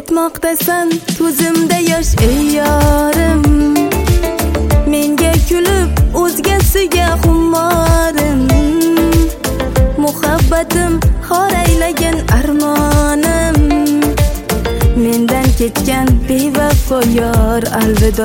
ketmoqdasan ko'zimda yosh ey yorim, menga kulib o'zgasiga xumorim, muhabbatim xor aylagan armonim, mendan ketgan bevafo yor alvido.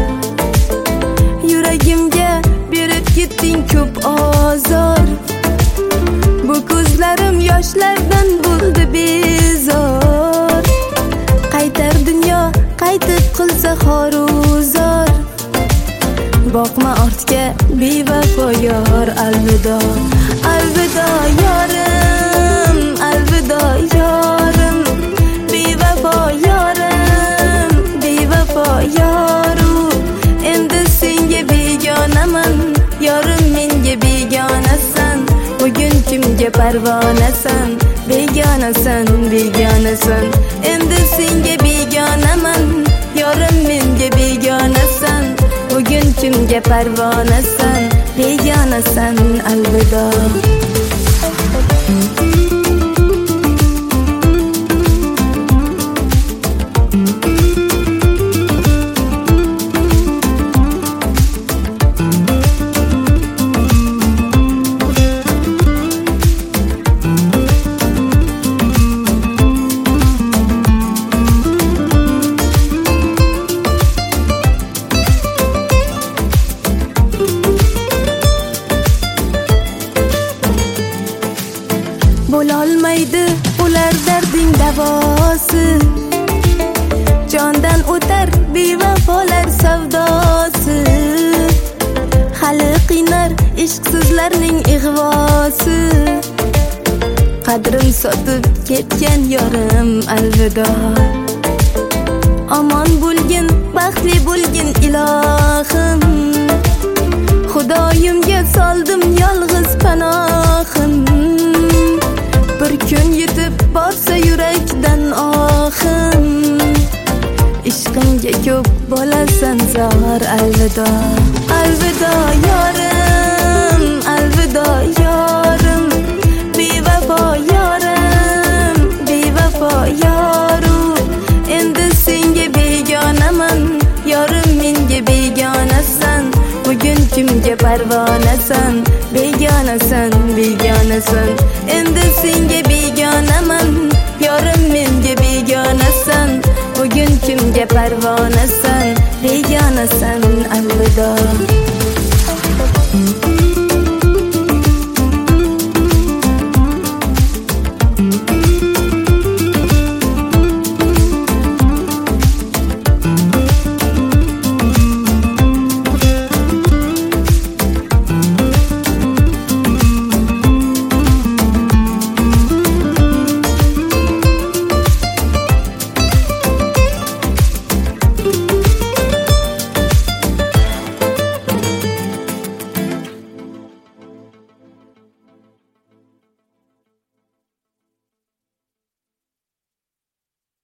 Yuragimga berib ketding ko'p ozor, bu ko'zlarim yoshlardan bo'ldi bezor. Qaytar dunyo qaytib qilsa xoruzor, boqma ortga bevafo yor alvido. Alvido yorim, alvido yorim, bevafo yorim, bevafo yoru. Endi senga begonaman, yorim menga begonasan. Bugun kimga parvonasan, begonasan, begonasan. Endi senga begonaman, yorim menga begonasan. Bugun kimga parvonasan, begonasan, alvido. Bo'lolmaydi ular darding davosi, jondan o'tar bevafolar savdosi. Hali qiynar ishqsizlarning ig'vosi, qadrim sotib ketgan yorim alvido. Omon bo'lgin, baxtli bo'lgin ilohim, Xudoyimga soldim yolg'iz panohim. Bir kun yetib borsa yurakdan ohim, ishqimga ko'p bo'lasan zor alvido. Alvido yorim, alvido yorim, bevafo yorim, bevafo yoru. Endi senga begonaman, yorim menga begonasan. Bugun kimga parvonasan, begonasan, begonasan. Endi senga begonaman, yorim menga begonasan. Bugun kimga parvonasan, begonasan,